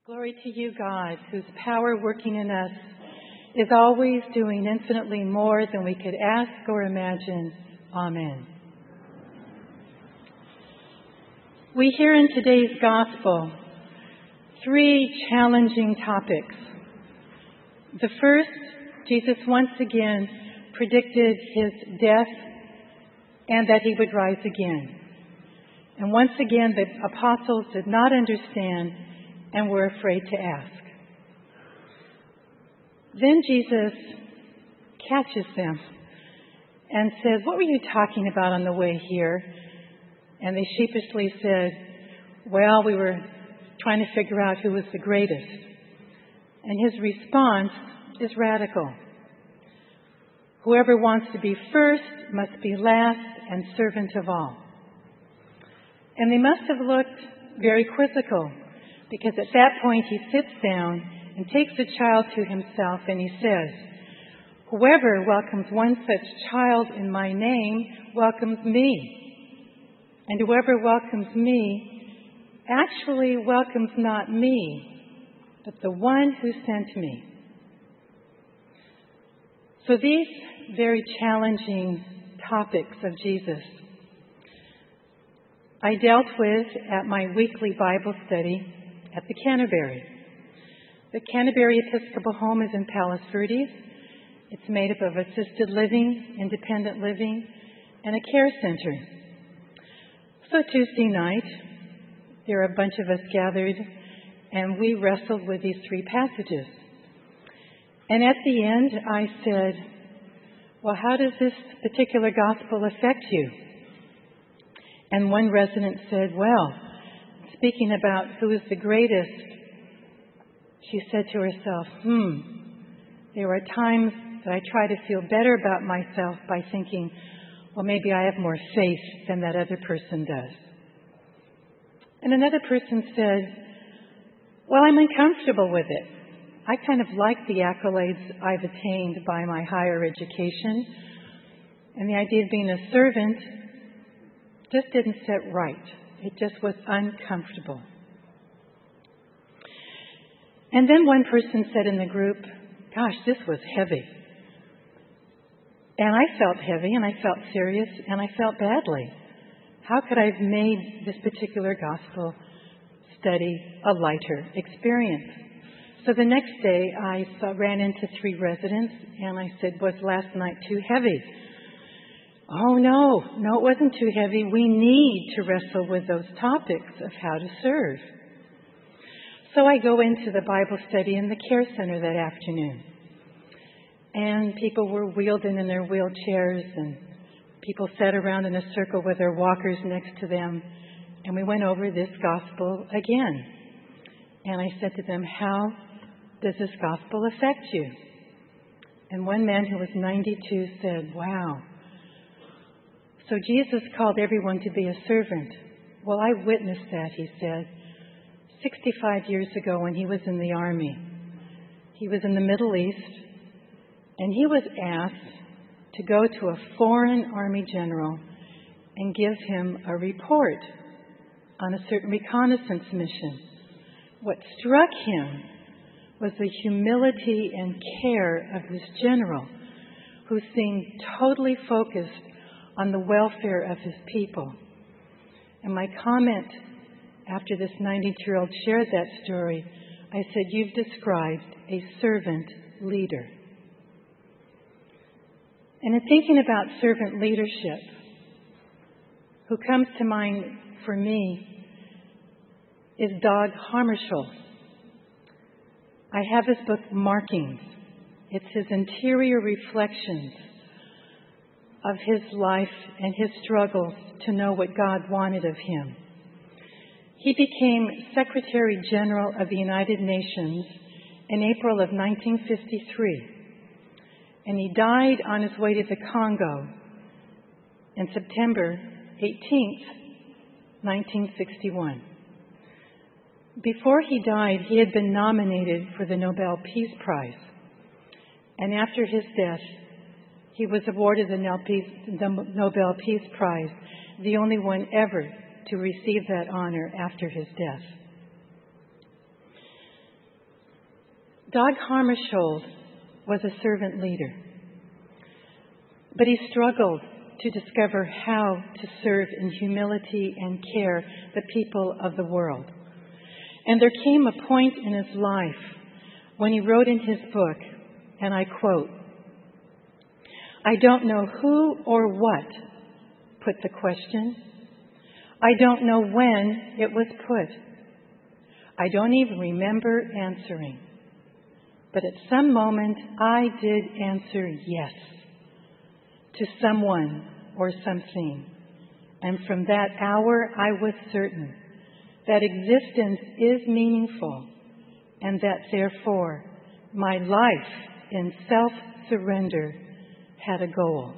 Glory to you, God, whose power working in us is always doing infinitely more than we could ask or imagine. Amen. We hear in today's gospel three challenging topics. The first, Jesus once again predicted his death and that he would rise again. And once again, the apostles did not understand and were afraid to ask. Then Jesus catches them and says, "What were you talking about on the way here?" And they sheepishly said, "Well, we were trying to figure out who was the greatest." And his response is radical. Whoever wants to be first must be last and servant of all. And they must have looked very quizzical, because at that point he sits down and takes the child to himself and he says, "Whoever welcomes one such child in my name welcomes me. And whoever welcomes me actually welcomes not me, but the one who sent me." So these very challenging topics of Jesus I dealt with at my weekly Bible study at the Canterbury. The Canterbury Episcopal Home is in Palos Verdes. It's made up of assisted living, independent living, and a care center. So Tuesday night, there were a bunch of us gathered, and we wrestled with these three passages. And at the end, I said, "Well, how does this particular gospel affect you?" And one resident said, "Well, speaking about who is the greatest," she said to herself, "There are times that I try to feel better about myself by thinking, well, maybe I have more faith than that other person does." And another person said, "Well, I'm uncomfortable with it. I kind of like the accolades I've attained by my higher education, and the idea of being a servant just didn't sit right. It just was uncomfortable." And then one person said in the group, "Gosh, this was heavy." And I felt heavy, and I felt serious, and I felt badly. How could I have made this particular gospel study a lighter experience? So the next day, I ran into three residents, and I said, "Was last night too heavy?" "Oh, no, it wasn't too heavy. We need to wrestle with those topics of how to serve." So I go into the Bible study in the care center that afternoon. And people were wheeled in their wheelchairs, and people sat around in a circle with their walkers next to them. And we went over this gospel again. And I said to them, "How does this gospel affect you?" And one man who was 92 said, "Wow. So Jesus called everyone to be a servant. Well, I witnessed that," he said, 65 years ago when he was in the army. He was in the Middle East, and he was asked to go to a foreign army general and give him a report on a certain reconnaissance mission. What struck him was the humility and care of this general, who seemed totally focused on the welfare of his people. And my comment after this 92-year-old shared that story, I said, "You've described a servant leader." And in thinking about servant leadership, who comes to mind for me is Dag Hammarskjöld. I have his book, Markings. It's his interior reflections of his life and his struggles to know what God wanted of him. He became Secretary General of the United Nations in April of 1953, and he died on his way to the Congo on September 18th, 1961. Before he died, he had been nominated for the Nobel Peace Prize, and after his death, he was awarded the Nobel Peace Prize, the only one ever to receive that honor after his death. Dag Hammarskjöld was a servant leader, but he struggled to discover how to serve in humility and care the people of the world. And there came a point in his life when he wrote in his book, and I quote, "I don't know who or what put the question. I don't know when it was put. I don't even remember answering. But at some moment, I did answer yes to someone or something. And from that hour, I was certain that existence is meaningful and that therefore my life in self-surrender had a goal."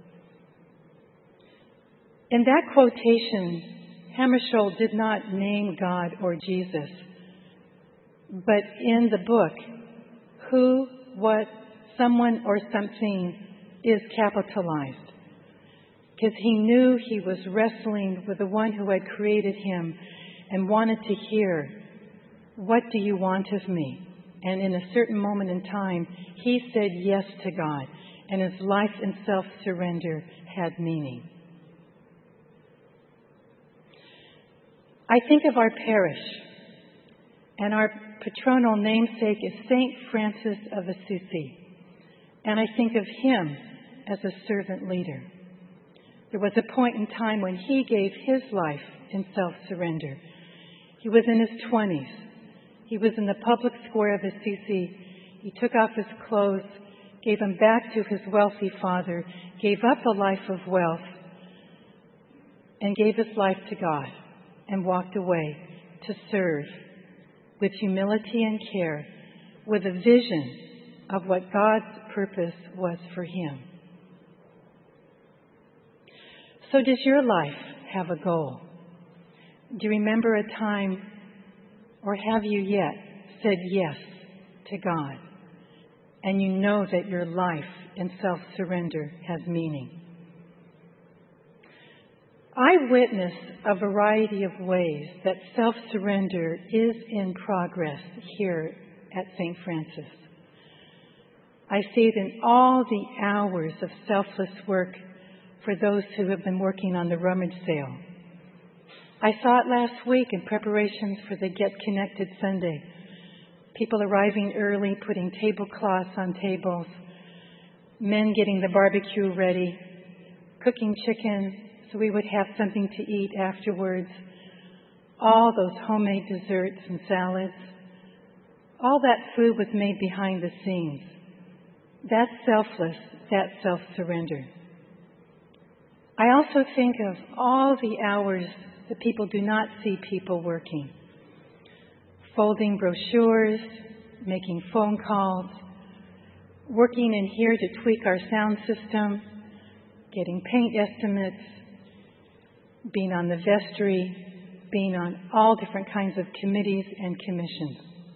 In that quotation, Hammarskjöld did not name God or Jesus, but in the book, who, what, someone, or something is capitalized, because he knew he was wrestling with the one who had created him and wanted to hear, "What do you want of me?" And in a certain moment in time, he said yes to God, and his life in self-surrender had meaning. I think of our parish, and our patronal namesake is St. Francis of Assisi, and I think of him as a servant leader. There was a point in time when he gave his life in self-surrender. He was in his 20s. He was in the public square of Assisi. He took off his clothes, gave them back to his wealthy father, gave up a life of wealth, and gave his life to God, and walked away to serve with humility and care, with a vision of what God's purpose was for him. So does your life have a goal? Do you remember a time, or have you yet said yes to God, and you know that your life in self-surrender has meaning? I witness a variety of ways that self-surrender is in progress here at St. Francis. I see it in all the hours of selfless work for those who have been working on the rummage sale. I saw it last week in preparations for the Get Connected Sunday. People arriving early, putting tablecloths on tables, men getting the barbecue ready, cooking chicken so we would have something to eat afterwards, all those homemade desserts and salads. All that food was made behind the scenes. That's selfless, that's self-surrender. I also think of all the hours that people do not see people working. Folding brochures, making phone calls, working in here to tweak our sound system, getting paint estimates, being on the vestry, being on all different kinds of committees and commissions.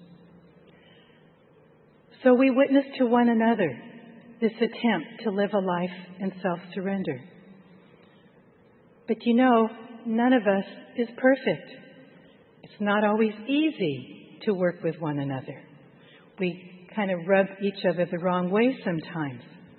So we witness to one another this attempt to live a life in self-surrender. But you know, none of us is perfect. It's not always easy to work with one another. We kind of rub each other the wrong way sometimes.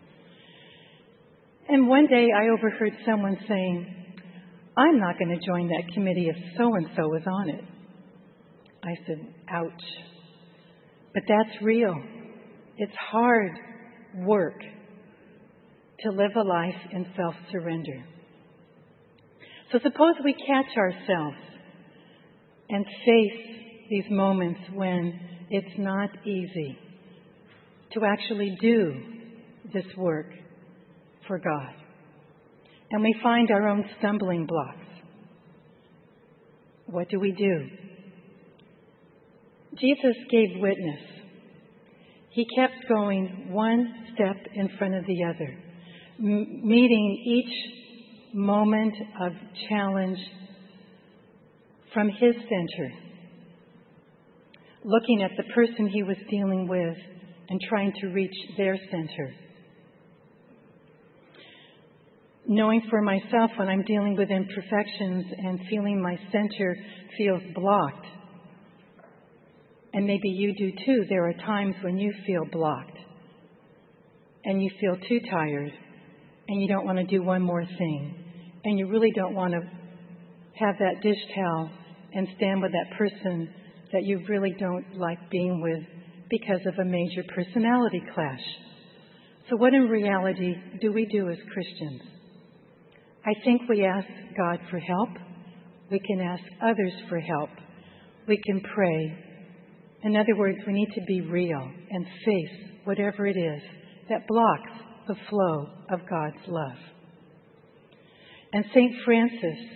And one day I overheard someone saying, "I'm not going to join that committee if so-and-so is on it." I said, ouch. But that's real. It's hard work to live a life in self-surrender. So suppose we catch ourselves and face these moments when it's not easy to actually do this work for God. And we find our own stumbling blocks. What do we do? Jesus gave witness. He kept going one step in front of the other, meeting each moment of challenge from his center, looking at the person he was dealing with and trying to reach their center. Knowing for myself when I'm dealing with imperfections and feeling my center feels blocked, and maybe you do too, there are times when you feel blocked and you feel too tired and you don't want to do one more thing and you really don't want to have that dish towel and stand with that person that you really don't like being with because of a major personality clash. So what in reality do we do as Christians? I think we ask God for help. We can ask others for help. We can pray. In other words, we need to be real and face whatever it is that blocks the flow of God's love. And St. Francis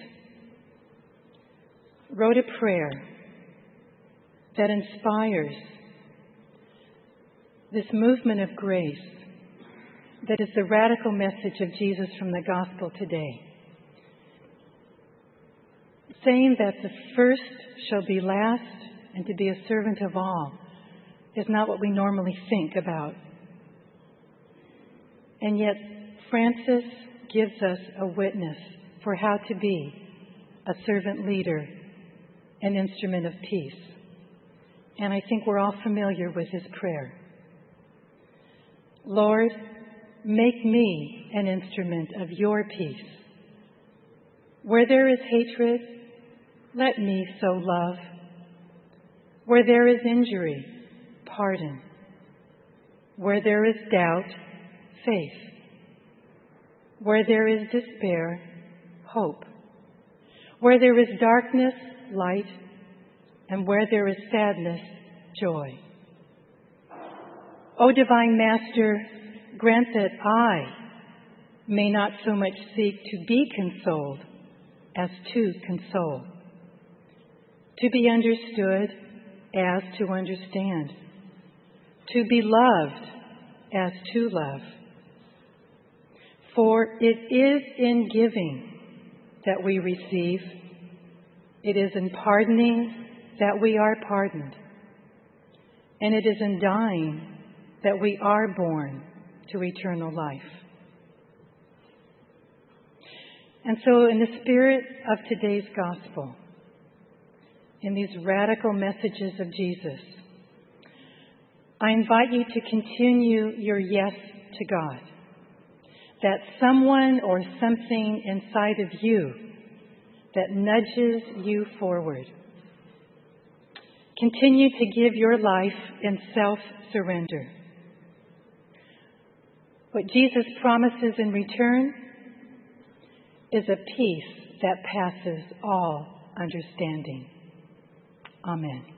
wrote a prayer that inspires this movement of grace that is the radical message of Jesus from the gospel today. Saying that the first shall be last and to be a servant of all is not what we normally think about. And yet Francis gives us a witness for how to be a servant leader, an instrument of peace. And I think we're all familiar with his prayer. Lord, make me an instrument of your peace. Where there is hatred, let me sow love. Where there is injury, pardon. Where there is doubt, faith. Where there is despair, hope. Where there is darkness, light. And where there is sadness, joy. O Divine Master, grant that I may not so much seek to be consoled as to console, to be understood as to understand, to be loved as to love. For it is in giving that we receive, it is in pardoning that we are pardoned, and it is in dying that we are born to eternal life. And so in the spirit of today's gospel, in these radical messages of Jesus, I invite you to continue your yes to God, that someone or something inside of you that nudges you forward. Continue to give your life in self-surrender. What Jesus promises in return is a peace that passes all understanding. Amen.